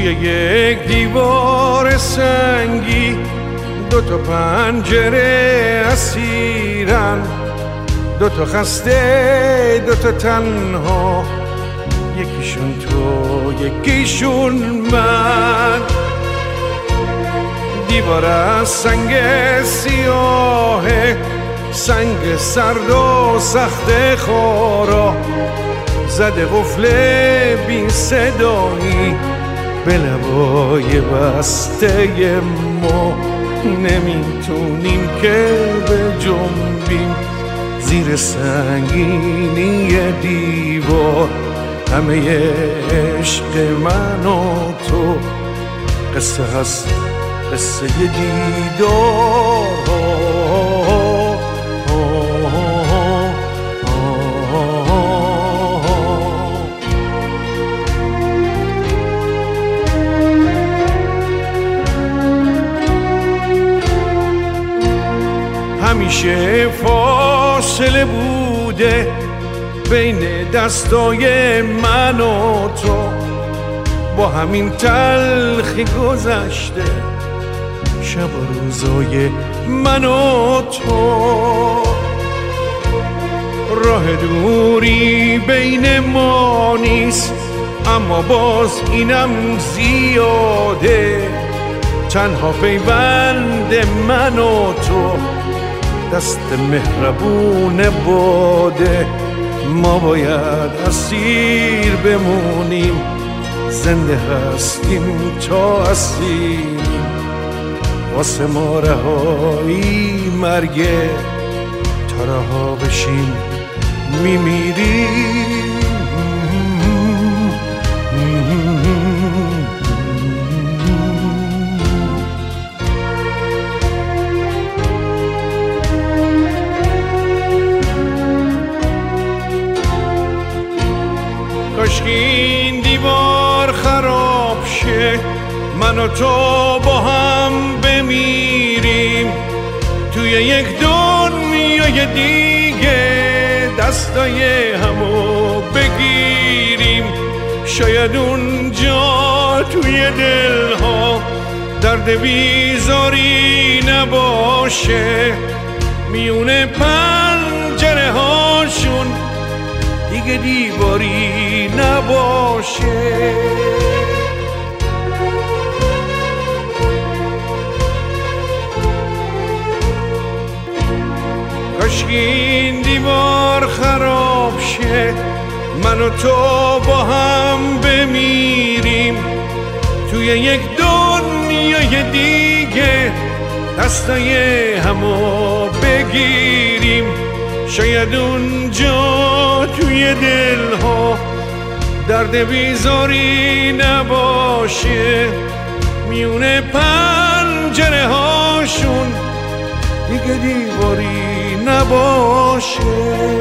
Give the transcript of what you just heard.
یک دیوار سنگی دوتا پنجره اسیرن، دوتا خسته دوتا تنها، یکیشون تو یکیشون من. دیوار از سنگ سیاهه، سنگ سرد و سخت خارا، زده قفل بی صدایی به لبای بسته ما. نمیتونیم که بجنبیم زیر سنگینی دیوار، همه عشق من و تو قصه هست، قصه دیدار. همیشه فاصله بوده بین دستای من و تو، با همین تلخی گذشته شب و روزای من و تو. راه دوری بین ما نیست، اما باز اینم زیاده، تنها پیوند من و تو دست مهربون باده. ما باید اسیر بمونیم، زنده هستیم تا اسیریم، واسه ما رهایی مرگه، تا رها بشیم میمیریم. کاشکی این دیوار خراب شه، من و تو با هم بمیریم توی یک دنیای دیگه، دستای همو بگیریم. شاید اونجا توی دلها درد بیزاری نباشه، میونه پنجره هاشون دیگه دیواری نباشه. کاشکی این دیوار خراب شه، من و تو با هم بمیریم توی یک دنیای دیگه، دستای همو بگیریم. شاید اونجا توی دلها درد بیزاری نباشه، میونه پنجره هاشون دیگه دیواری نباشه.